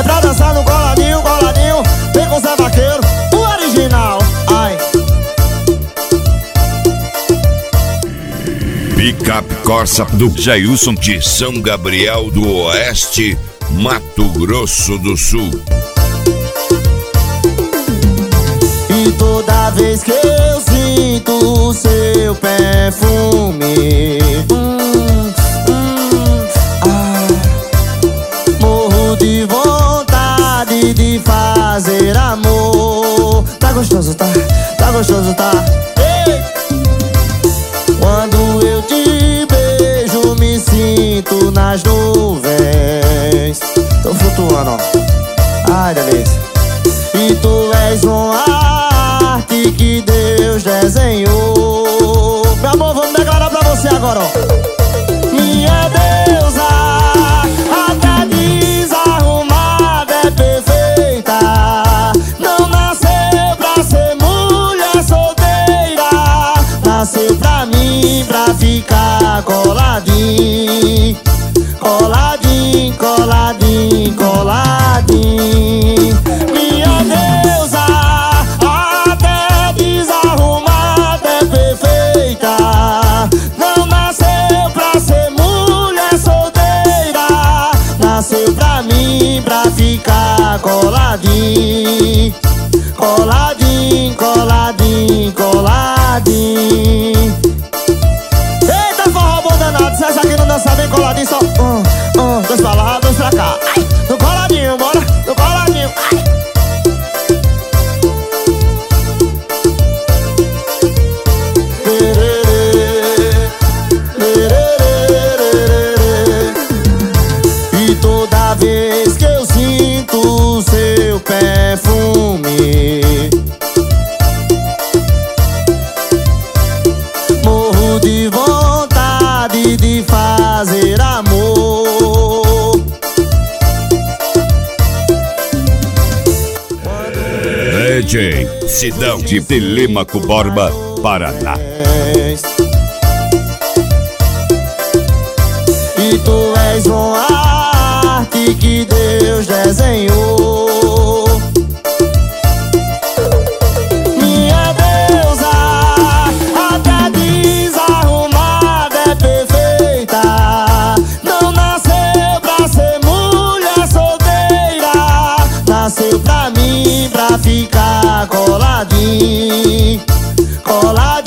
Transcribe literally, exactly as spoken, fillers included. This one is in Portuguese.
É pra dançar no coladinho, coladinho. Vem com Zé Vaqueiro, o original. Ai. Picape Corsa do Jailson de São Gabriel do Oeste, Mato Grosso do Sul. E toda vez que eu sinto o seu perfume, hum, hum, ah, morro de vontade de fazer amor. Tá gostoso, tá? Tá gostoso, tá? Ei! Quando eu te beijo, me sinto nas nuvens. Tô flutuando, ó. Ai, delícia. E tu és uma arte que Deus desenhou. Meu amor, vamos declarar pra você agora, ó. Minha deusa, até desarrumada, é perfeita. Não nasceu pra ser mulher solteira. Nasceu pra mim, pra ficar coladinho. Coladinho, coladinho, coladinho. Minha deusa, até desarrumada, é perfeita. Não nasceu pra ser mulher solteira. Nasceu pra mim, pra ficar coladinho. Coladinho, coladinho, coladinho. Eita, forró bom danado. Se essa aqui não dança bem coladinho, só um, um, dois pra lá, dois pra cá. Ai, no coladinho, bora, no coladinho. Ai. E toda vez que eu sinto o seu perfume, morro de vontade de fazer amor. D J Sidão de Telêmaco Borba, Paraná. E tu és uma arte que Deus desenhou. Minha deusa, até desarrumada, é perfeita. Não nasceu pra ser mulher solteira. Nasceu pra mim, pra ficar coladinho. Coladinho.